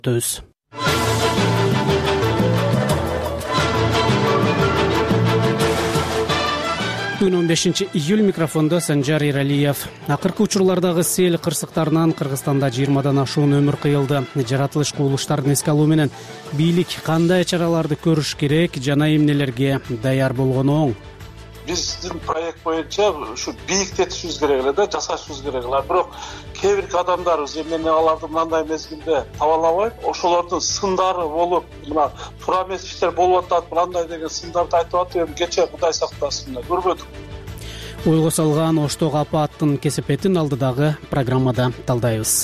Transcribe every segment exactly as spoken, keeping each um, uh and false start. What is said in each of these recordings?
өтөбүз. Бүгүн он бешинчи июль, микрофондо Санжар Иралиев. Акыркы учурлардагы сел кырсыктарынан Кыргызстанда жыйырмадан ашуун өмүр кыйылды. Жаратылыш кубулуштарын эске алуу менен бийлик кандай чараларды көрүш керек жана эмнелерге даяр болгону оң? Биздин проект боюнча ушу бийиктетишибиз керек эле да, жасашыбыз керек эле. Бирок кээ бир адамдарыбыз эмне аларды мындай мезгилде таба албайт, ошолордун сындары болуп, мына туура эмес иштер болуп атат, мындай деген сындарды айтып атып, кече Кудай сактасын көрбөдүк. Ойго салган Оштогу апааттын кесепетин алдыдагы программада талдайбыз.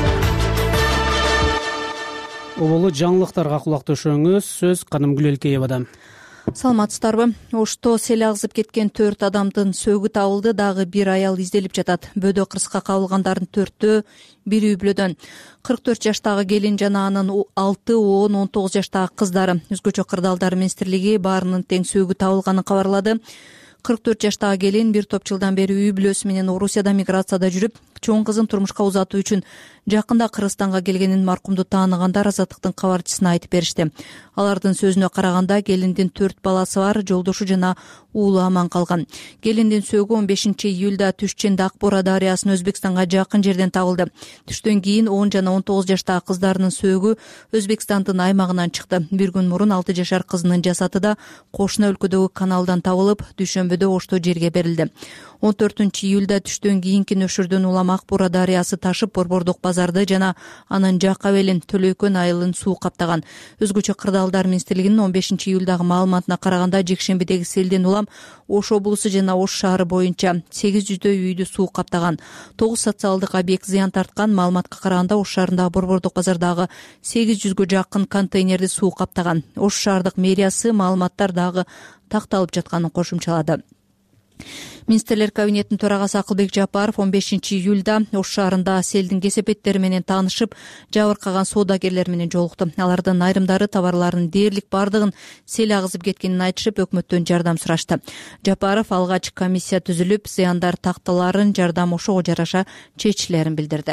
Оболу жаңылыктарга кулак төшөңүз. Сөз Канымгүл Элкеевада. Саламатсыздарбы? Ошто сел агызып кеткен төрт адамдын сөөгү табылды, дагы бир аял изделип жатат. Бөдө кырсыкка кабылгандардын төртөө бири үй бүлөдөн. кырк төрт жаштагы келин жана анын алты, он, он тогуз жаштагы кыздары. Өзгөчө кырдаалдар министрлиги баарынын тең сөөгү табылганын кабарлады. кырк төрт жаштагы келин бир топ жылдан бери үй бүлөсү менен Орусияда миграцияда жүрүп, чоң кызын турмушка узатуу үчүн жакында Кыргызстанга келгенин маркумду тааныгандар Азаттыктын кабарчысына айтып беришти. Алардын сөзүнө караганда келиндин төрт баласы бар, жолдошу жана уулу аман калган. Келиндин сөөгү он бешинчи июлда Түшченде Акбора дарыясынын Өзбекстанга жакын жерден табылды. Түштөн кийин он жана он тогуз жаштагы кыздарынын сөөгү Өзбекстандын аймагынан чыкты. Бир күн мурун алты жашар кызынын жасаты да кошуна өлкөдөгү каналдан табылып, Дүйшөмбөдө Ошто жерге берилди. он төртүнчү июлда түштөн кийинки нөшүрдөн улам Акбора дарыясы ташып, Борбордук базарды жана анын жак абелин Төлөйкөн айылын суу каптаган. Өзгөчө кырдаалдар министрлигинин он бешинчи июлдагы маалыматына караганда, жекшембидеги селден улам Ош облусу жана Ош шаары боюнча сегиз жүздөй үйдү суу каптаган. тогуз социалдык объект зыян тарткан. Маалыматка караганда Ош шаарындагы Борбордук базардагы сегиз жүзгө жакын контейнерди суу каптаган. Ош шаардык мэриясы маалыматтар дагы такталып жатканын кошумчалады. Министрлер кабинетинин төрагасы Акылбек Жапаров он бешинчи июлда Ош шаарында селдин кесепеттери менен таанышып, жабыркаган соодагерлер менен жолукту. Алардын айрымдары товарларынын дээрлик бардыгын сел агызып кеткенин айтышып, өкмөттөн жардам сурашты. Жапаров алгач комиссия түзүлүп, зыяндар такталарын жардам ошого жараша чечилерин билдирди.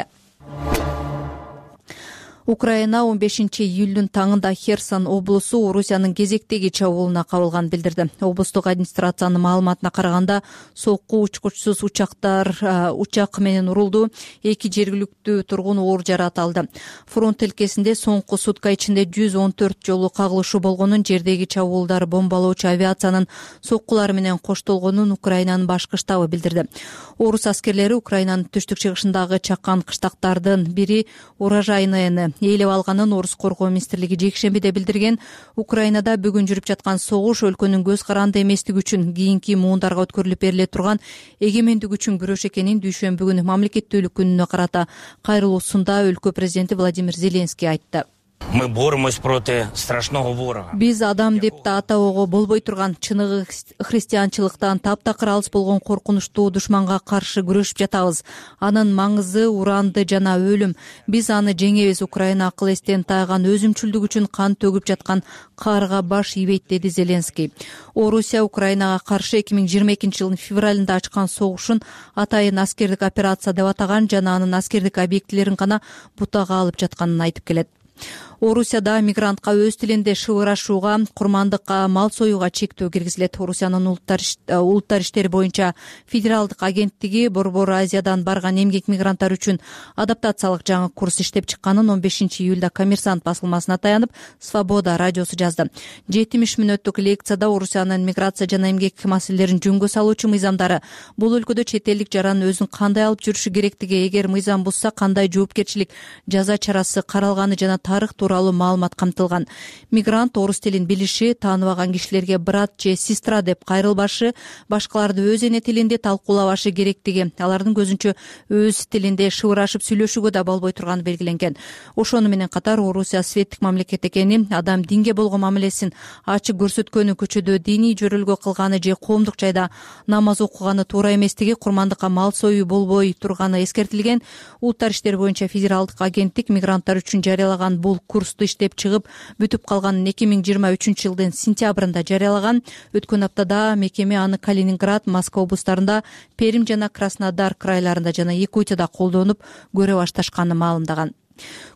Украина он бешинчи июлдун таңында Херсон облусу Орусиянын кезектеги чабуулуна кабылганын билдирди. Облустук администрациянын маалыматына караганда, сокку учкучсуз учактар учак менен урулду. Эки жергиликтүү тургун оор жаракат алды. Фронт тилкесинде соңку сутка ичинде жүз он төрт жолу кагылышуу болгонун, жердеги чабуулдар бомбалоочу авиациянын соккулары менен коштолгонун Украинанын башкы штабы билдирди. Орус аскерлери Украинанын түштүк чыгышындагы чакан кыштактардын бири урожайныны ээлеп алганын Орус коргоо министрлиги жекшембиде билдирген. Украинада бүгүн жүрүп жаткан согуш өлкөнүн көз каранды эместиги үчүн, кийинки муундарга өткөрүлүп бериле турган эгемендик үчүн күрөш экенин Дүйшөмбү күнү мамлекеттүүлүк күнүнө карата кайрылуусунда өлкө президенти Владимир Зеленский айтты. Мы боремся против страшного ворога. Биз адам деп да атоого болбой турган, чыныгы христианчылыктан таптакыр алыс болгон коркунучтуу душманга каршы күрөшүп жатабыз. Анын маңызы уранды жана өлүм. Биз аны жеңебиз. Украина акыл эстен тайган өзүмчүлдүк үчүн кан төгүп жаткан карга баш ийбейт, деди Зеленский. Орусия Украинага каршы эки миң жыйырма экинчи жылдын февралында ачкан согушун атайын аскердик операция деп атаган жана анын аскердик объектилерин гана бутага алып жатканын айтып келет. Орусияда мигрантка өз тилинде шыбырашууга, курмандыкка, мал союуга чектөө киргизилет. Орусиянын улуттар иштери боюнча федералдык агенттиги Борбор Азиядан барган эмгек мигранттар үчүн адаптациялык жаңы курс иштеп чыкканын он бешинчи июлда Коммерсант басылмасына таянып, Свобода радиосу жазды. жетимиш мүнөттүк лекцияда Орусиянын миграция жана эмгек маселелерин жөнгө салуучу мыйзамдары, бул өлкөдө чет элдик жаран өзүн кандай алып жүрүшү керектиги, эгер мыйзам бузса кандай жоопкерчилик жаза чарасы каралганы жана тарых тууралуу маалымат камтылган. Мигрант орус тилин билиши, тааныбаган кишилерге брат же сестра деп кайрылбашы, башкаларды өз эне тилинде талкуулабашы керектиги, алардын көзүнчө өз тилинде шыбырашып сүйлөшүүгө да болбой турганы белгиленген. Ошону менен катар Орусия светтик мамлекет экени, адам динге болгон мамилесин ачык көрсөткөнү, көчөдө диний жөрөлгө кылганы же коомдук жайда намаз окуганы туура эместиги, курмандыкка мал союу болбой турганы эскертилген. Улуттар иштери боюнча федералдык агенттик мигранттар үчүн жарыялаган бул курсту иштеп чыгып, бүтүп калганын эки миң жыйырма үчүнчү жылдын сентябрында жарыялаган. Өткөн аптада мекеме аны Калининград, Москва облустарында, Перим жана Краснодар крайларында жана Якутияда колдонуп көрө башташканын маалымдаган.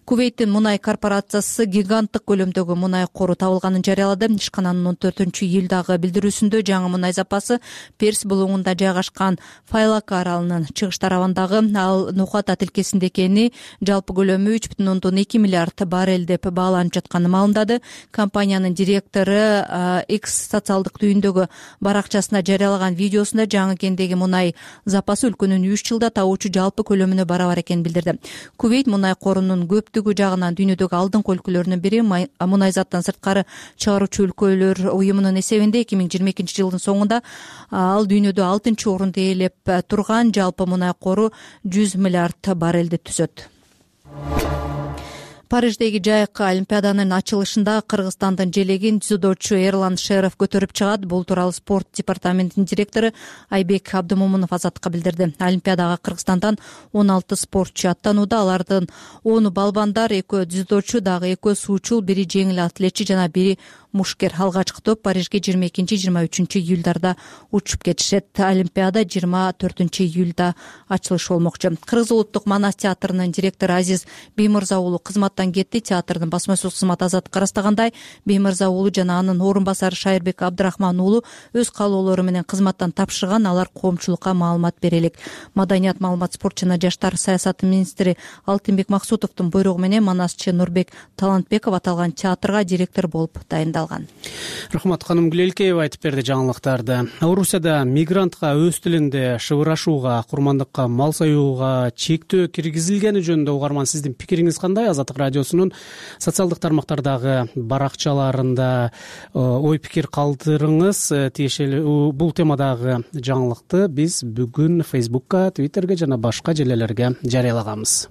Кувейттин мунай корпорациясы гиганттык көлөмдөгү мунай кору табылганын жарыялады. Ишкананын он төртүнчү июлдагы билдирүүсүндө жаңы мунай запасы Перс булуңунда жайгашкан Файлака аралынын чыгыш тарабындагы ал Нухата тилкесинде экени, жалпы көлөмү үч бүтүн ондон эки миллиард баррель деп бааланып жатканын маалымдады. Компаниянын директору X социалдык түйүндөгү баракчасына жарыялаган видеосунда жаңы кендеги мунай запасы өлкөнүн үч жылда табуучу жалпы көлөмүнө барабар экенин билдирди. Кувейт мунай корунун көптүгү жагынан дүйнөдөгү алдыңкы өлкөлөрдүн бири. Мунай заттан сырткары чыгаруучу өлкөлөр уюмунун эсебинде эки миң жыйырма экинчи жылдын соңунда ал дүйнөдө алтынчы орунду ээлеп турган. Жалпы мунай кору жүз миллиард баррелди түзөт. Париждеги жайкы олимпиаданын ачылышында Кыргызстандын желегин дзюдочу Эрлан Шеров көтөрүп чыгат. Бул тууралуу спорт департаментинин директору Айбек Абдымомунов Азатка билдирди. Олимпиадага Кыргызстандан он алты спортчу аттанууда. Алардын оны балбандар, экөө дзюдочу, дагы экөө суучул, бири жеңил атлетчи жана бири мушкер. Алгачкы топ Парижге жыйырма экинчи жыйырма үчүнчү июлдарда учуп кетишет. Олимпиада жыйырма төртүнчү июлда ачылышы болмокчу. Кыргыз улуттук Манас театрынын директору Азиз Беймырза уулу кызматтан кетти. Театрдын басма сөз кызматы Азатка ырастагандай, Беймырза уулу жана анын орун басары Шайырбек Абдрахман уулу өз каалоолору менен кызматтан тапшырган. Алар коомчулукка маалымат бере элек. Маданият, маалымат, спорт жана жаштар саясаты министри Алтынбек Максутовдун буйругу менен Манасчы Нурбек Талантбеков аталган театрга директор болуп дайындалган. Рахмат, ханым Гүлелкеева айтып берди жаңылыктарды. Орусияда мигрантка өз тилинде шыбырашууга, курмандыкка, мал союуга чектөө киргизилгени жөнүндө угарман, сиздин пикириңиз кандай? Азаттык радиосунун социалдык тармактардагы баракчаларында ой пикир калтырыңыз. Тиешелүү бул темадагы жаңылыкты биз бүгүн Фейсбукка, Твиттерге жана башка желелерге жарыялаганбыз.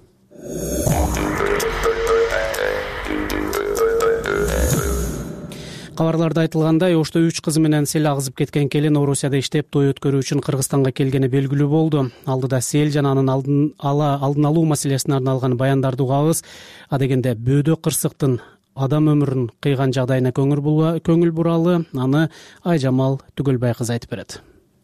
Кабарларда айтылгандай, Ошто үч кызы менен сел агызып кеткен келин Орусияда иштеп той өткөрүү үчүн Кыргызстанга келгени белгилүү болду. Алдыда сел жана анын алдын ала алдын алуу маселесине арналган баяндарды угабыз. Адегенде бөөдө кырсыктын адам өмүрүн кыйган жагдайына көңүл буралы аны Айжамал Түгөлбай кызы айтып берет.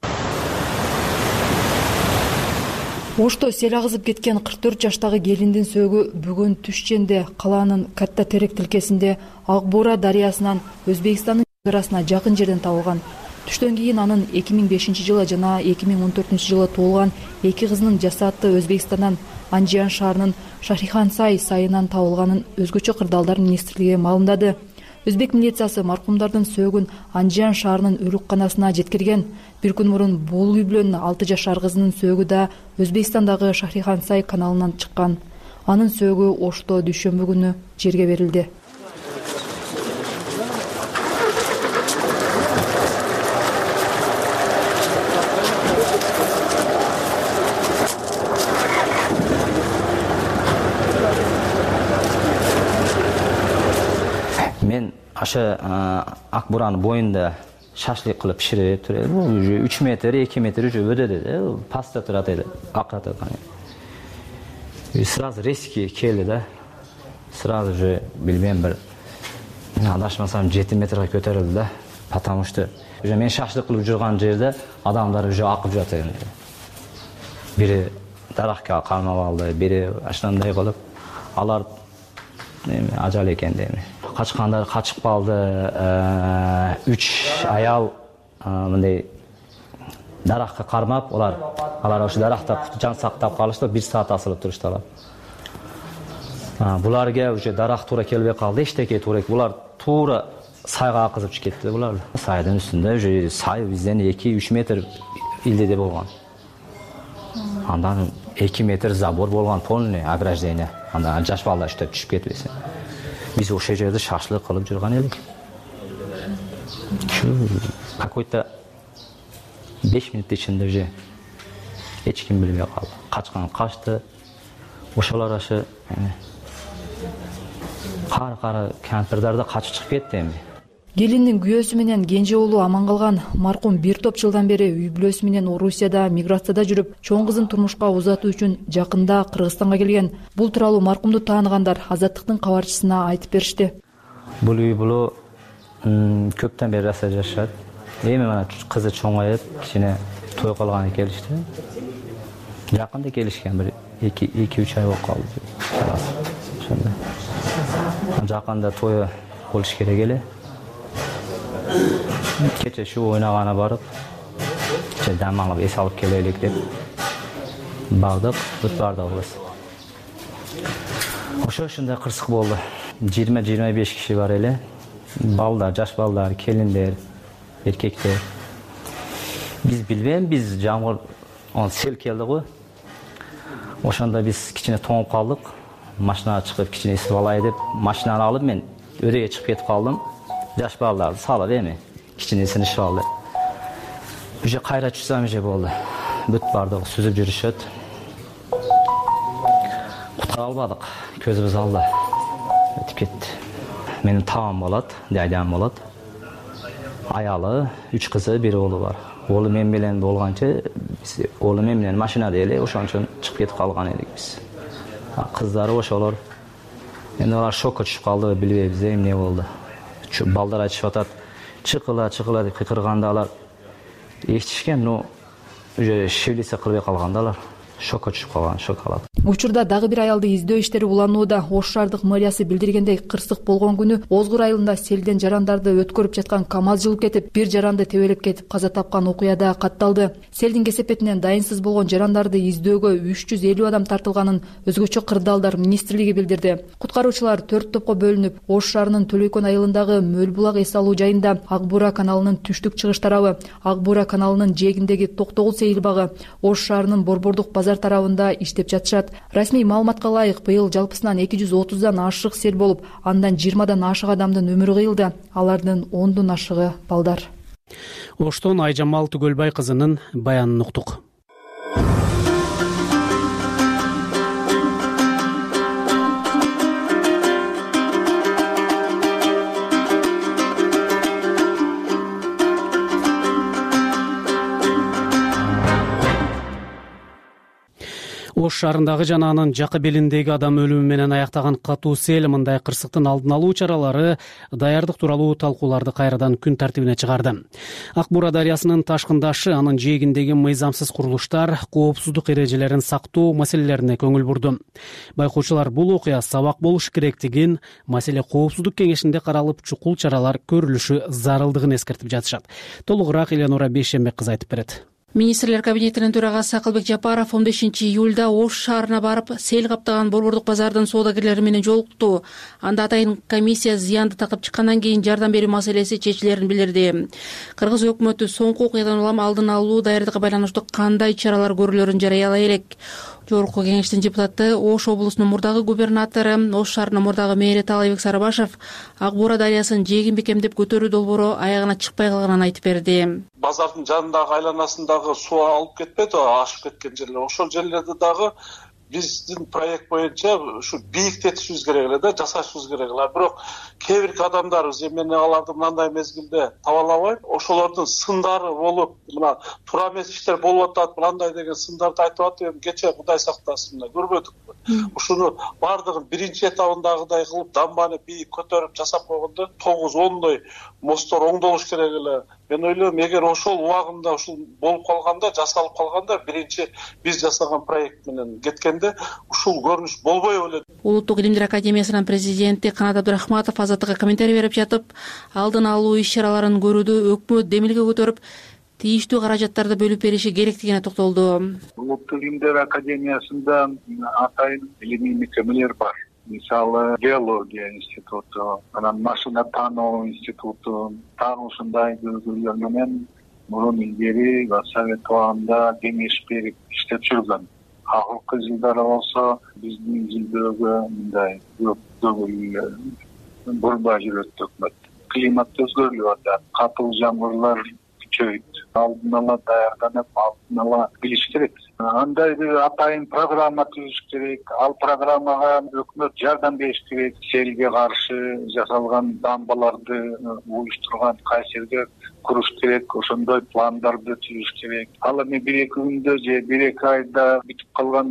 Ошто сел агызып кеткен кырк төрт жаштагы келиндин сөөгү бүгүн Түшченде калаанын Катта Терек тилкесинде Ак Буура дарыясынан Өзбекстандын чегарасына жакын жерден табылган. Түштөн кийин анын эки миң бешинчи жылы жана эки миң он төртүнчү жылы туулган эки кызынын жасааты Өзбекстандан Анжиян шаарынын Шахрихан Сай сайынан табылганын Өзгөчө кырдаалдар министрлиги маалымдады. Өзбек милициясы маркумдардын сөөгүн Анжиян шаарынын өлүкканасына жеткирген. Бир күн мурун бул үй бүлөнүн алты жашар кызынын сөөгү да Өзбекстандагы Шахрихан Сай каналынан чыккан. Анын сөөгү Ошто дүйшөмбү күнү жерге берилди. Мен аша Ак Буранын боюнда шашлык кылып пиширип турат. Бул уже үч метр, эки метр уже өдөдө да, паста турат эди, акырат эди. И сразу резкий келди да. Сразу же билбейм бир адашмасам жети метрге көтөрүлдү да. Потому что уже мен шашлык кылып жүргөн жерде адамдар уже акып жатат экен. Бири даракка камап алды, бири ашнандай кылып, алар ажал экен дейм. Качкандар качып калды. Үч аял мындай даракка кармап, алар алар ошо даракта жан сактап калышты, бир саат асылып турушты алар. Буларга уже дарак туура келбей калды, эчтеке туура. Булар туура сайга акызып кетти булар. Сайдын үстүндө уже сай бизден эки үч метр илдеде болгон. Андан эки метр забор болгон, полный ограждение. Андан жаш балдар иштеп түшүп кетпесин. Биз ошол жерде шашлык кылып жүргөн элек. Какой-то беш минут ичинде уже эч ким билбей калды. Качкан качты. Ошолор ошо кары-кары кемпирдер да качып чыгып кетти эми. Келиндин күйөөсү менен кенже уулу аман калган. Маркум бир топ жылдан бери үй бүлөсү менен Орусияда миграцияда жүрүп, чоң кызын турмушка узатуу үчүн жакында Кыргызстанга келген. Бул тууралуу маркумду тааныгандар Азаттыктын кабарчысына айтып беришти. Бул үй бүлө көптөн бери раса жашат. Эми мына кызы чоңоюп, кичине той кылганы келишти. Жакында келишкен, бир эки үч ай болуп калды. ошондой. Жакында тою болуш керек эле. Кече шу ойнаганы барып, кече дам алып эс алып келелик деп бардык, бүт бардыгыбыз. Ошо ушундай кырсык болду. жыйырма жыйырма беш киши бар эле. Балдар, жаш балдар, келиндер, эркектер. Биз билбейм, биз жамгыр, он сел келди го. Ошондо биз кичине тоңуп калдык. Машинага чыгып кичине эсип алай деп, машинаны алып мен өдөгө чыгып кетип калдым. Жаш балдарды салып эми кичинесин ишип алды. Уже кайра чыксам уже болду. Бүт бардыгы сүзүп жүрүшөт. Куткара албадык. Көзүбүз алды. Өтүп кетти. Менин таам болот, дайдам болот. Аялы, үч кызы, бир оолу бар. Оолу мен менен болгончо, биз оолу мен менен машинада эле ошон үчүн чыгып кетип калган элек биз. Кыздары ошолор. Эми алар шокко түшүп калды, билбейбиз эмне болду. Балдар айтышып атат, чыкыла, чыкыла деп кыйкырганда алар эчишкен, но уже шевелесе кылбай калганда алар шокко түшүп калган, шок алат. Учурда дагы бир аялды издөө иштери уланууда. Ош шаардык мэриясы билдиргендей, кырсык болгон күнү Озгур айылында селден жарандарды өткөрүп жаткан КАМАЗ жылып кетип, бир жаранды тебелеп кетип каза тапкан окуяда катталды. Селдин кесепетинен дайынсыз болгон жарандарды издөөгө үч жүз элүү адам тартылганын өзгөчө кырдаалдар министрлиги билдирди. Куткаруучулар төрт топко бөлүнүп, Ош шаарынын Төлөйкөн айылындагы Мөл булак эс алуу жайында, Ак Буура каналынын түштүк чыгыш тарабы, Ак Буура каналынын жээгиндеги Токтогул сейил багы, Ош шаарынын Борбордук базар тарабында иштеп жатышат. Расмий маалыматка ылайык, быйыл жалпысынан эки жүз отуздан ашык сел болуп, андан жыйырмадан ашык адамдын өмүрү кыйылды. Алардын ондон ашыгы балдар. Оштон Айжамал Түгөлбай кызынын баянын уктук. Ош шаарындагы жана анын жакы белиндеги адам өлүмү менен аяктаган катуу сел мындай кырсыктын алдын алуу чаралары, даярдык тууралуу талкууларды кайрадан күн тартибине чыгарды. Ак Буура дарыясынын ташкындашы, анын жээгиндеги мыйзамсыз курулуштар, коопсуздук эрежелерин сактоо маселелерине көңүл бурду. Байкоочулар бул окуя сабак болуш керектигин, маселе коопсуздук кеңешинде каралып, чукул чаралар көрүлүшү зарылдыгын эскертип жатышат. Толугураак Эленора Бейшембек кызы айтып берет. Министрлер кабинетинин төрагасы Акылбек Жапаров он бешинчи июлда Ош шаарына барып, сел каптаган Борбордук базардын соодагерлери менен жолукту. Анда атайын комиссия зыянды такып чыккандан кийин жардам берүү маселеси чечилерин билдирди. Кыргыз өкмөтү соңку окуядан улам алдын алуу даярдыкка байланыштуу кандай чаралар көрүлөрүн жарыялай элек. Жогорку кеңештин депутаты, Ош облусунун мурдагы губернатору, Ош шаарынын мурдагы мэри Таалайбек Сарыбашев Ак Буура дарыясын жээгин бекемдеп көтөрүү долбоору аягына чыкпай калганын айтып берди. Базардын жанындагы айланасындагы суу алып кетпеди, ашып кеткен жерлер. Ошол жерлерди дагы биздин проект боюнча ушу бийиктетишибиз керек эле да, жасашыбыз керек эле. Бирок кээ бир адамдарыбыз эмне аларды мындай мезгилде таба албайт. Ошолордун сындары болуп, мына туура эмес иштер болуп атат, мындай деген сындарды айтып атып, кече Кудай сактасын көрбөдүкпү. Ушуну бардыгын биринчи этабындагыдай кылып, дамбаны бийик көтөрүп жасап койгондо тогуз ондой мосттор оңдолуш керек эле. Мен ойлойм, эгер ошол убагында ушул болуп калганда, жасалып калганда, биринчи биз жасаган проект менен кеткенде ушул көрүнүш болбой эле. Улуттук илимдер академиясынын президенти Канат Абдурахматов азаттыкка комментарий берип жатып, алдын алуу иш-чараларын көрүүдө өкмөт демилге көтөрүп, тийиштүү каражаттарды бөлүп бериши керектигине токтолду. Улуттук илимдер академиясында атайын илимий мекемелер бар. Мисалы, геология институту, анан машина тааноо институту, дагы ушундай көзгөлөр менен мурун илгери Совет убагында кеңеш берип иштеп жүргөн. Акыркы жылдары болсо биздин жылдөөгө мындай көңүл бурбай жүрөт өкмөт. Климат өзгөрүп атат, катуу жамгырлар күчөйт. Алдын ала даярданып, алдын ала билиш керек. Андай бир атайын программа түзүш керек. Ал программага өкмөт жардам бериш керек. Селге каршы жасалган дамбаларды уюштурган кайсерге куруш керек, ошондой пландарды түзүш керек. Ал эми бир эки күндө же бир эки айда бүтүп калган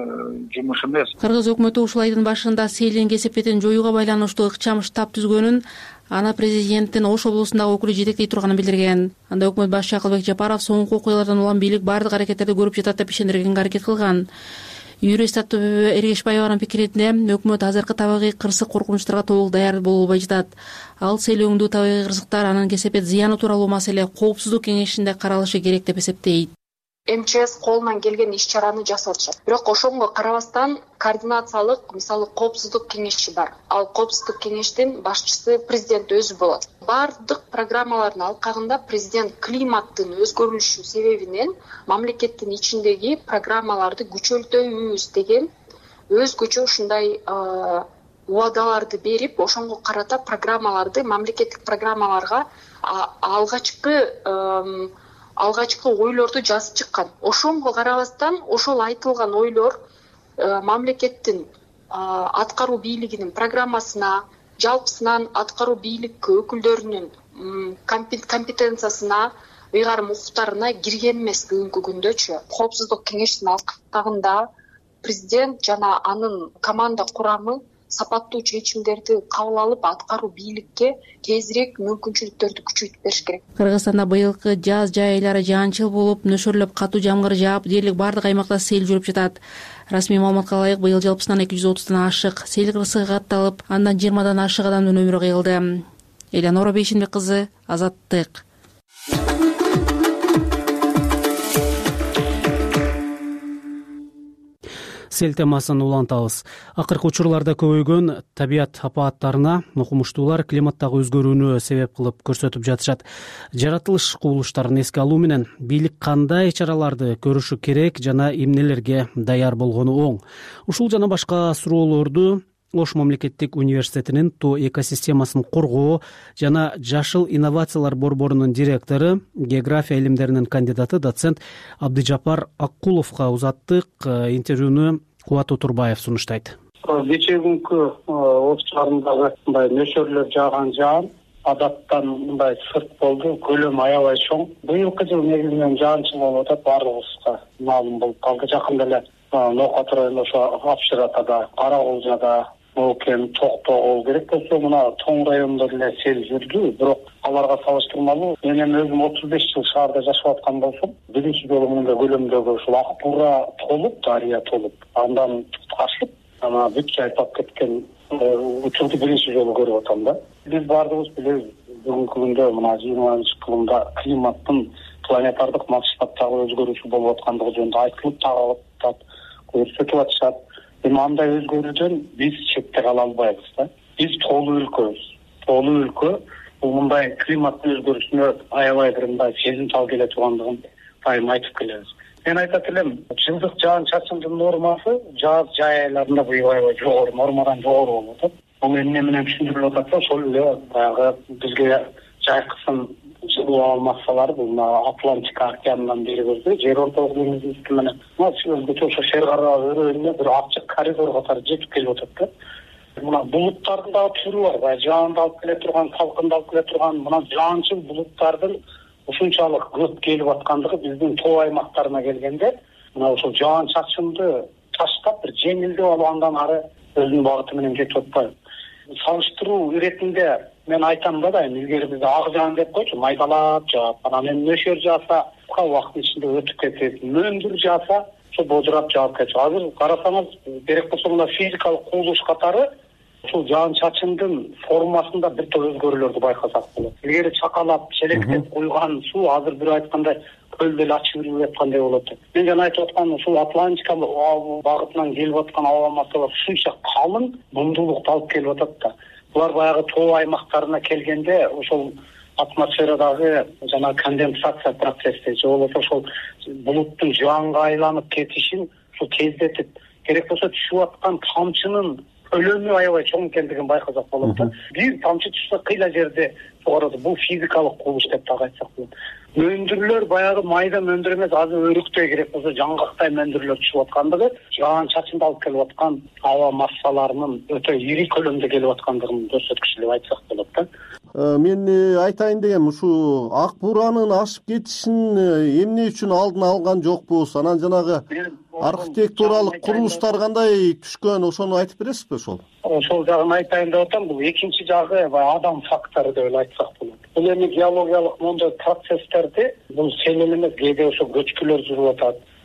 жумуш эмес. Кыргыз өкмөтү ушул айдын башында селдин кесепетин жоюуга байланыштуу ыкчам штаб түзгөнүн, аны президенттин Ош облусундагы өкүлү жетектей турганын билдирген. Анда өкмөт башчы Акылбек Жапаров соңку окуялардан улам бийлик бардык аракеттерди көрүп жатат деп ишендиргенге аракет кылган. юрист Аттыбүбү Эргешбаеванын пикиринде өкмөт азыркы табигый кырсык коркунучтарга толук даяр боло албай жатат. Ал селөңдүү табигый кырсыктар, анын кесепет зыяны тууралуу маселе коопсуздук кеңешинде каралышы керек деп эсептейт. эм че эс колунан келген иш чараны жасап атышат. Бирок ошого карабастан координациялык, мисалы, коопсуздук кеңеши бар. Ал коопсуздук кеңештин башчысы президент өзү болот. Бардык программалардын алкагында президент климаттын өзгөрүлүшү себебинен мамлекеттин ичиндеги программаларды күчөлтөбүз деген өзгөчө ушундай убадаларды берип, ошонго карата программаларды, мамлекеттик программаларга алгачкы алгачкы ойлорду жазып чыккан. Ошонго карабастан ошол айтылган ойлор мамлекеттин аткаруу бийлигинин программасына, жалпысынан аткаруу бийлик өкүлдөрүнүн компетенциясына, ыйгарым укуктарына кирген эмес бүгүнкү күндөчү. Коопсуздук кеңешинин алкагында президент жана анын команда курамы сапаттуу чечимдерди кабыл алып, аткаруу бийликке тезирээк мүмкүнчүлүктөрдү күчөйтүп бериш керек. Кыргызстанда быйылкы жаз жай айлары жаанчыл болуп, нөшөрлөп катуу жамгыр жаап, дээрлик бардык аймакта сел жүрүп жатат. Расмий маалыматка ылайык, быйыл жалпысынан эки жүз отуздан ашык сел кырсыгы катталып, андан жыйырмадан ашык адамдын өмүрү кыйылды. Элянора Бейшенбек кызы, Азаттык. Сел темасын улантабыз. Акыркы учурларда көбөйгөн табият апааттарына окумуштуулар климаттагы өзгөрүүнү себеп кылып көрсөтүп жатышат. Жаратылыш кубулуштарын эске алуу менен бийлик кандай чараларды көрүшү керек жана эмнелерге даяр болгону оң. Ушул жана башка суроолорду Ош мамлекеттик университетинин тоо экосистемасын коргоо жана жашыл инновациялар борборунун директору, география илимдеринин кандидаты доцент Абдыжапар Аккуловго узаттык. Интервьюну Кубат Отурбаев сунуштайт. Кечээ күнкү Ош шаарындагы мындай нөшөрлөр жааган жаан адаттан мындай сырт болду, көлөмү аябай чоң. Быйылкы жыл негизинен жаанчыл болуп атат, баардыгыбызга маалым болуп калды. Жакында эле Ноокат району ошо Апшыр атада, Кара Кулжада, Ноокен, Токтогул керек болсо мына Тоң районунда эле сел жүрдү. Бирок аларга салыштырмалуу мен эми өзүм отуз беш жыл шаарда жашап аткан болсом, биринчи жолу мындай көлөмдөгү ушул Ак Буура толуп, дарыя толуп, андан ташып, ана бүт жайпап кеткен учурду биринчи жолу көрүп атам да. Биз баардыгыбыз билебиз, бүгүнкү күндө мына жыйырманчы кылымда климаттын планетардык масштабтагы өзгөрүүсү болуп аткандыгы жөнүндө айтылып таап көрсөтүп атышат. Эми андай өзгөрүүдөн биз четте кала албайбыз да. Биз тоолуу өлкөбүз. Тоолуу өлкө бул мындай климаттын өзгөрүшүнө аябай бир мындай сезимтал келе тургандыгын дайым айтып келебиз. Мен айтат элем, жылдык жаан-чачындын нормасы жаз жай айларында быйыл аябай жогору, нормадан жогору болуп атат. Бул эмне менен түшүндүрүлүп атат, ошол эле баягы бизге жайкысын жылуу абал массалары, бул Атлантика океанынан бери көздөй, жер ортолук деңиздин үстү менен өзгөчө ошо шер кара өрөөнүнө бир ачык коридор катары жетип келип атат да. Мына булуттардын дагы түрү бар, баягы жаанды алып келе турган, салкынды алып келе турган, мына жаанчыл булуттардын ушунчалык көп келип аткандыгы биздин тоо аймактарына келгенде, мына ошол жаан-чачынды таштап бир жеңилдеп алып андан ары өзүнүн багыты менен кетип атпайбы. Салыштыруу иретинде мен айтам да, илгери бизде ак жаан деп койчу, майдалап жаап, анан эми нөшөр жааса, кыска убакыттын ичинде өтүп кетет. Мөндүр жааса, ошо божурап жаап кетет. Азыр карасаңыз, керек болсо мына физикалык кубулуш катары ушул жаан-чачындын формасында бир топ өзгөрүүлөрдү байкасак болот. Илгери чакалап, челектеп куйган суу азыр бир айткандай көлдө эле ачып жүрүп аткандай болот. Мен жана айтып аткан ушул Атлантика багытынан келип аткан аба массалар ушунча калың бундулукту алып келип атат да. Булар баягы тоо аймактарына келгенде ошол атмосферадагы жана конденсация процесси же болбосо ошол булуттун жаанга айланып кетишин ушул тездетип, керек болсо түшүп аткан тамчынын көлөмү аябай чоң экендигин байкасак болот да. Бир тамчы түшсө кыйла жерде чыгарат. Бул физикалык кубулуш деп дагы айтсак болот. Мөндүрлөр баягы майда мөндүр эмес, азыр өрүктөй, керек болсо жаңгактай мөндүрлөр түшүп аткандыгы жаан-чачынды алып келип аткан аба массаларынын өтө ири көлөмдө келип аткандыгын көрсөткүчү деп айтсак болот да. Мен айтайын дегем, ушу Ак Бууранын ашып кетишин эмне үчүн алдын алган жокпуз? Анан жанагы архитектуралык курулуштар кандай түшкөн, ошону айтып бересизби ошол? Ошол жагын айтайын деп атам. Бул экинчи жагы адам фактору деп эле айтсак болот. Бул эми геологиялык мондой процесстерди, бул сел эле эмес, кээде ошо көчкүлөр жүрүп атат.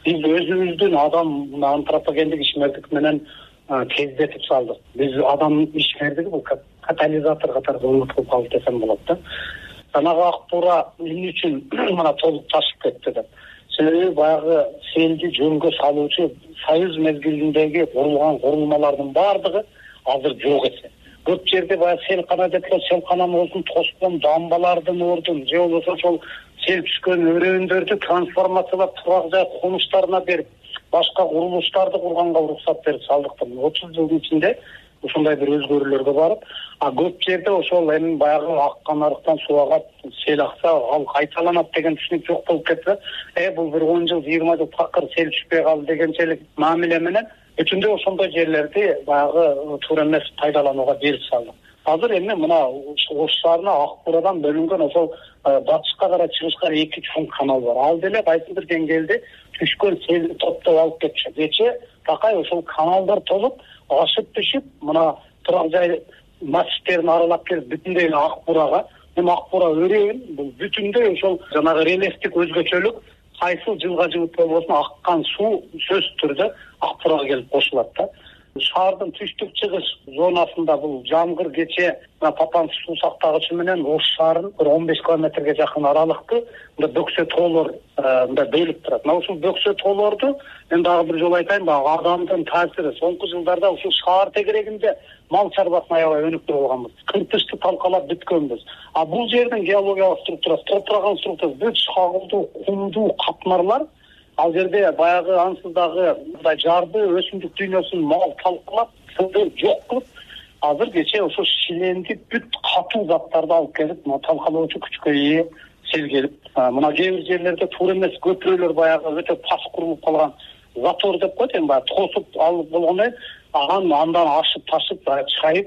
биз өзүбүздүн адам мына антропогендик ишмердик менен тездетип салдык. Биз адамдын ишмердиги бул катализатор катары кызмат кылып калды десем болот да. Жанагы ак буура эмне үчүн мына толуп ташып кетти деп. Себеби баягы селди жөнгө салуучу союз мезгилиндеги курулган курулмалардын баардыгы азыр жок эсе. Көп жерде баягы селкана деп эле селкананын өзүн тоскон дамбалардын ордун же болбосо ошол сел түшкөн өрөөндөрдү трансформациялап турак жай конуштарына берип, башка курулуштарды курганга уруксат берип салдык. отуз жылдын ичинде ушундай бир өзгөрүүлөргө барып, а көп жерде ошол эми баягы аккан арыктан суу агат, сел акса ал кайталанат деген түшүнүк жок болуп кетти. Э бул бир он жыл, жыйырма жыл такыр сел түшпөй калды дегенчелик мамиле менен бүтүндөй ошондой жерлерди баягы туура эмес пайдаланууга берип салдык. Азыр эми мына Ош шаарына ак буурадан бөлүнгөн ошол батышка карай чыгышка эки чоң канал бар. Ал деле кайсы бир деңгээлде түшкөн селди топтоп алып кетишет. Кече такай ошол каналдар толуп, ашып түшүп, мына турак жай массивтерин аралап келип бүтүндөй эле ак буурага, эми ак буура өрөөнүн бул бүтүндөй ошол жанагы рельефтик өзгөчөлүк кайсы жылга жылып болбосун аккан суу сөзсүз түрдө ак буурага келип кошулат да. Шаардын түштүк чыгыш зонасында бул жамгыр кече Папанов суу сактагычы менен Ош шаарын бир он беш километрге жакын аралыкты мындай бөксө тоолор мындай бөлүп турат. Мына ушул бөксө тоолорду мен дагы бир жолу айтайын, баягы адамдын таасири соңку жылдарда ушул шаар тегерегинде мал чарбасын аябай өнүктүрүп алганбыз. Кыртышты талкалап бүткөнбүз. А бул жердин геологиялык структурасы, топурагын структурасы бүт шагылдуу, кумдуу катмарлар. Ал жерде баягы ансыз дагы мындай жарды, өсүмдүк дүйнөсүн мал талкалап, сылдыр жок кылып, азыр кече ошо шилендик бүт катуу заттарды алып келип, мына талкалоочу күчкө ээ сел келип, мына кээ бир жерлерде туура эмес көпүрөлөр баягы өтө пас курулуп калган, затор деп коет, эми баягы тосуп алып болгондон кийин ага андан ашып ташып, чайып,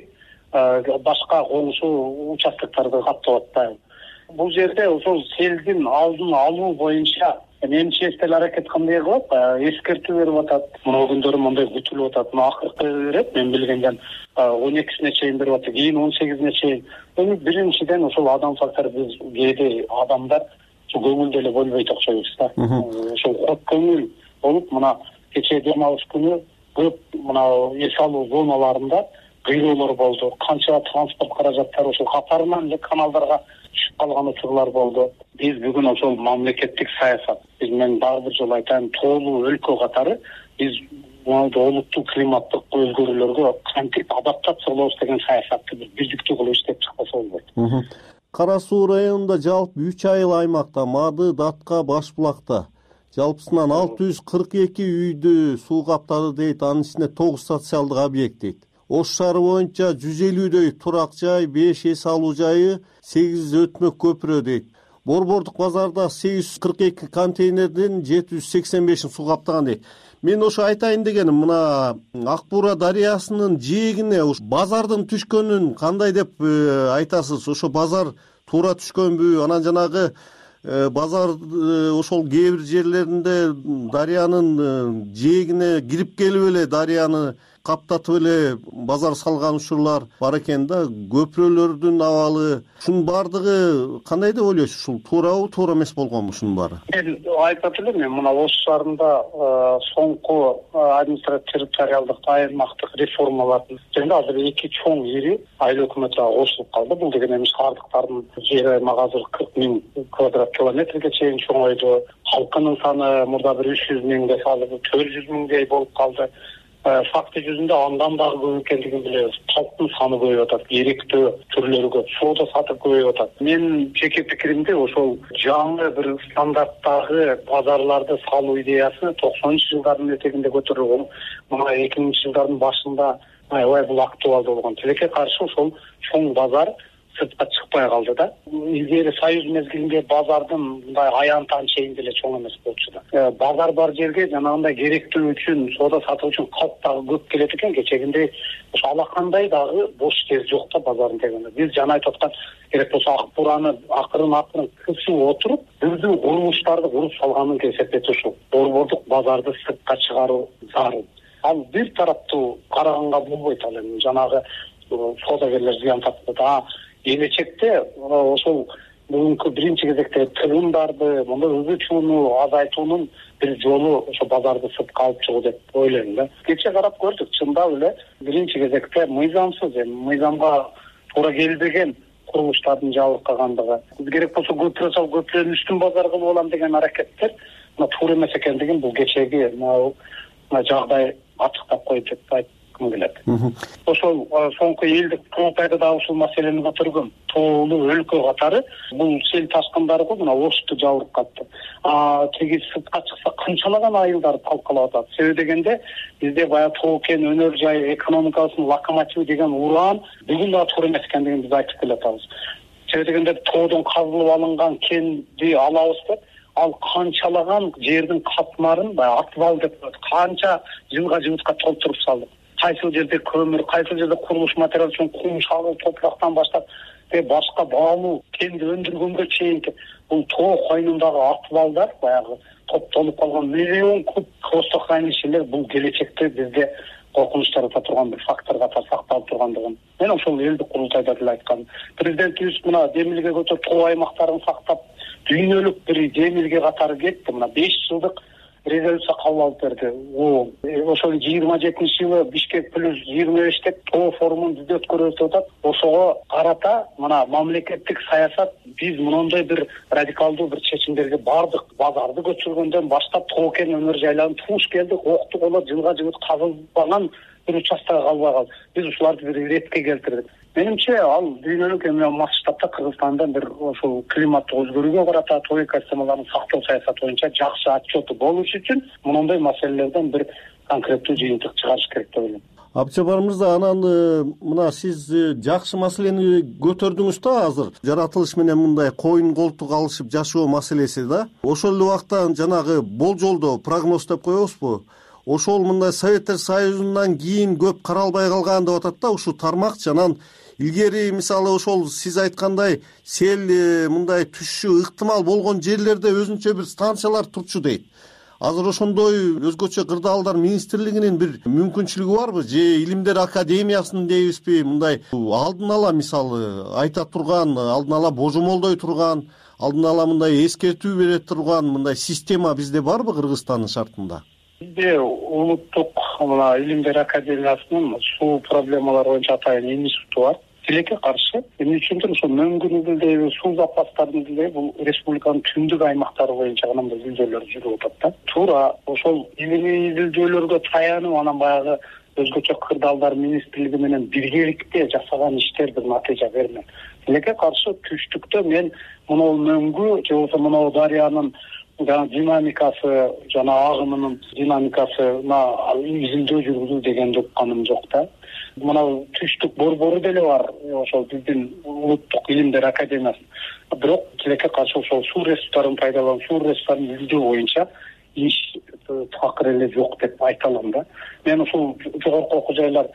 башка конушуу участокторду каттап атпайбы. Бул жерде ошол селдин алдын алуу боюнча эмчи эстел аракет кандай кылат, эскертүү берип атат. Мына күндөрү мындай бүтүлүп атат. Мына акыркы рет мен билгенден он экисине чейин берип атат, кийин он сегизине чейин. Эми биринчиден ошол адам фактору биз кээде адамдар көңүлдү эле бөлбөйт окшойбуз да. Ошол кот көңүл болуп, мына кечээ дем алыш күнү көп мына эс алуу зоналарында кыйроолор болду. Канча транспорт каражаттары ошол катарынан эле каналдарга түшүп калган учурлар болду. Биз бүгүн ошол мамлекеттик саясат, биз мен дагы бир жолу айтайын, тоолуу өлкө катары биз олуттук климаттык өзгөрүүлөргө кантип адаптациялообуз деген саясатты бир бирдиктүү кылып иштеп чыкпаса болбойт. Кара Суу районунда жалпы үч айыл аймакта Мады, Датка, Башбулакта жалпысынан алты жүз кырк эки үйдү суу каптады дейт. Анын ичинде тогуз социалдык объект дейт. Ош шаары боюнча жүз элүүдөй турак жай, беш эс алуу жайы, сегиз өтмөк көпүрө дейт. Борбордук базарда сегиз жүз кырк эки контейнерден жети жүз сексен бешин суу каптаган дейт. Мен ошо айтайын дегеним, мына Ак буура дарыясынын жээгине базардын түшкөнүн кандай деп айтасыз? Ошо базар туура түшкөнбү? Анан жанагы базар ошол кээ бир жерлеринде дарыянын жээгине кирип келип эле дарыяны каптатып эле базар салган учурлар бар экен да. Көпүрөлөрдүн абалы, ушунун баардыгы кандай деп ойлойсуз? Ушул туурабы, туура эмес болгонбу ушунун баары? Мен айтат элем, мен мына Ош шаарында соңку административ территориалдык аймактык реформалардын жөнүндө азыр эки чоң ири айыл өкмөтү кошулуп калды. Бул деген эми шаардыктардын жер аймагы азыр кырк миң квадрат километрге чейин чоңойду. Халкынын саны мурда бир үч жүз миңге салып төрт жүз миңдей болуп калды. Факты жүзүндө андан дагы көп экендигин билебиз. Халктын саны көбөйүп атат, керектөө түрлөрү көп, соода сатып көбөйүп атат. Мен жеке пикиримде ошол жаңы бир стандарттагы базарларды салуу идеясы токсонунчу жылдардын этегинде көтөрүлгөн. Мына эки миңинчи жылдардын башында аябай бул актуалдуу болгон. Тилекке каршы ошол чоң базар сыртка чыкпай калды да. Илгери союз мезгилинде базардын мындай аянтан чейин деле чоң эмес болчу да. Базар бар жерге жанагындай керектүү үчүн, соода сатуу үчүн калп дагы көп келет экен. Кечегиндей ошо алакандай дагы бош жер жок да базардын тегинде. Биз жана айтып аткан керек болсо Ак буураны акырын акырын кысып отуруп, бүрдүү курулуштарды куруп салганын эсептете ушул. Борбордук базарды сыртка чыгаруу зарыл. Ал бир тараптуу караганга болбойт. Ал эми жанагы соодагерлер зыян тартат. Келечекте ошол бүгүнкү биринчи кезекте тыгындарды мындай ызы чууну азайтуунун бир жолу ошо базарды сыртка алып чыгуу деп ойлойм да. Кечээ карап көрдүк, чындап эле биринчи кезекте мыйзамсыз, эми мыйзамга туура келбеген курулуштардын жабыркагандыгы, керек болсо көпүрө салып көпүрөнүн үстүн базар кылып алам деген аракеттер туура эмес экендигин бул кечээги жагдай ачыктап коет деп айткым келет. Ошол соңку элдик курултайда дагы ушул маселени көтөргөн тоолуу өлкө катары бул сел ташкындары го мына Ошту жабырып катты. А тиги сыртка чыкса канчалаган айылдар талкалап атат. Себеби дегенде бизде баягы Тоо кен өнөр жай экономикасынын локомотиви деген уран бүгүн дагы туура эмес экендигин биз айтып келатабыз. Себеби дегенде тоодон казылып алынган кенди алабыз деп ал канчалаган жердин катмарын баягы атвал деп коет. Канча жылга жыбытка толтуруп салдык. Кайсыл жерде көмүр, кайсыл жерде курулуш материалы үчүн кум, шагыл, топурактан баштап башка баалуу кенди өндүргөнгө чейинки бул тоо койнундагы атвалдар баягы топтолуп калган миллион куб хвостохранилищелер бул келечекте бизде коркунуч жарата турган бир фактор катары сакталып тургандыгын мен ошол элдик курултайда деле айткам. Президентибиз мына демилге көтөрүп тоо аймактарын сактап дүйнөлүк бир демилге катары кетти. Мына беш жылдык резолюция кабыл алып берди. О, ошол жыйырма жетинчи жылы Бишкек плюс жыйырма беш деп тоо форумун бизде өткөрөбүз деп атат. Ошого карата мына мамлекеттик саясат биз мындай бир радикалдуу бир чечимдерге бардык. Базарды көчүргөндөн баштап тоо кен өнөр жайларын туш келдик, октук олор жылга жыбыт казылбаган бир участокко калбай калды. Биз ушуларды бир иретке келтирдик. Менимче ал дүйнөлүк эми масштабта Кыргызстанда бир ошол климаттык өзгөрүүгө карата тоо экосистемаларын сактоо саясаты боюнча жакшы отчету болуш үчүн мындай маселелерден бир конкреттүү жыйынтык чыгарыш керек деп ойлойм. Абчабар мырза, анан мына сиз жакшы маселени көтөрдүңүз да азыр. Жаратылыш менен мындай коюн колтук алышып жашоо маселеси да. Ошол эле убакта жанагы болжолдоо прогноз деп коебузбу? Ошол мындай Советтер Союзунан кийин көп каралбай калган деп атат да ушул тармакчы. Анан илгери мисалы ошол сиз айткандай сел мындай түшүшү ыктымал болгон жерлерде өзүнчө бир станциялар турчу дейт. Азыр ошондой өзгөчө кырдаалдар министрлигинин бир мүмкүнчүлүгү барбы же илимдер академиясынын дейбизби мындай алдын ала мисалы айта турган, алдын ала божомолдой турган, алдын ала мындай эскертүү бере турган мындай система бизде барбы Кыргызстандын шартында? Бизде улуттук мына илимдер академиясынын суу проблемалары боюнча атайын институту бар. Тилекке каршы эмне үчүндүр ошо мөңгүнү билдеби, суу запастарын билдеби бул республиканын түндүк аймактары боюнча гана мындай изилдөөлөр жүрүп атат да. Туура ошол илимий изилдөөлөргө таянып анан баягы өзгөчө кырдаалдар министрлиги менен биргеликте жасаган иштер бир натыйжа бермек. Тилекке каршы түштүктө мен мынау мөңгү же болбосо мынау дарыянын жана динамикасы жана агымынын динамикасына изилдөө жүргүзүү дегенди укканым жок да. Мына түштүк борбору деле бар ошол биздин улуттук илимдер академиясы. Бирок тилекке каршы ошол суу ресурстарын пайдалануу, суу ресурстарын изилдөө боюнча иш такыр эле жок деп айта алам да. Мен ушул жогорку окуу жайлар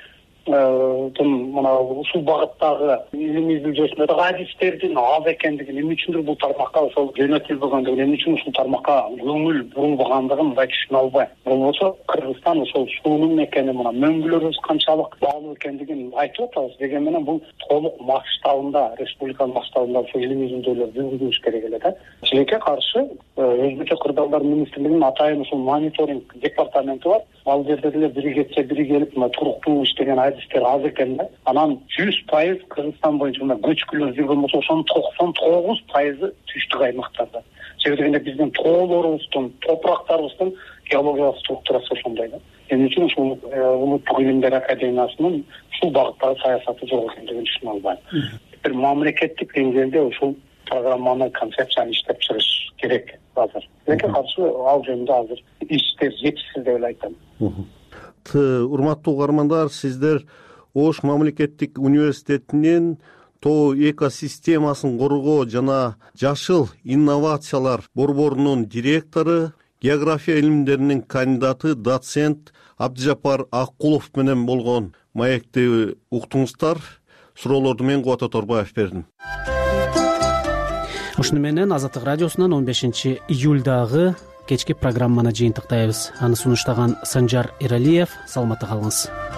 мына ушул багыттагы илимий изилдөөсүндө дагы адистердин аз экендигин, эмне үчүндүр бул тармакка ошол жөнөтүлбөгөндүгүн, эмне үчүн ушул тармакка көңүл бурулбагандыгын мындай түшүнө албайм. Болбосо Кыргызстан ошол суунун экени мына мөңгүлөрүбүз канчалык баалуу экендигин айтып атабыз деген менен бул толук масштабында, республиканын масштабында ошол илимий изилдөөлөр жүргүзүлүш керек эле да. Тилекке каршы өзгөчө кырдаалдар министрлигинин атайын ушул мониторинг департаменти бар. Ал жерде деле бири кетсе бири келип мына туруктуу иштеген адистер аз экен да. Анан жүз пайыз Кыргызстан боюнча мына көчкүлөр жүргөн болсо ошонун токсон тогуз пайызы түштүк аймактарда. Себеби дегенде биздин тоолорубуздун, топурактарыбыздын геологиялык структурасы ошондой да. Эмне үчүн ушул улуттук илимдер академиясынын ушул багыттагы саясаты жок экендигин түшүнө албайм. Бир мамлекеттик деңгээлде ушул программаны, концепцияны иштеп чыгыш керек азыр. Тилекке каршы ал жөнүндө азыр иштер жетишсиз деп эле айтам. Урматтуу угармандар, сиздер Ош мамлекеттик университетинин тоо экосистемасын коргоо жана жашыл инновациялар борборунун директору, география илимдеринин кандидаты, доцент Абдыжапар Аккулов менен болгон маекти уктуңуздар. Суроолорду мен Кубат Оторбаев бердим. Ушуну менен Азаттык радиосунан он бешинчи июлдагы кечки программаны жыйынтыктайбыз. Аны сунуштаган Санжар Иралиев. Саламатта калыңыз.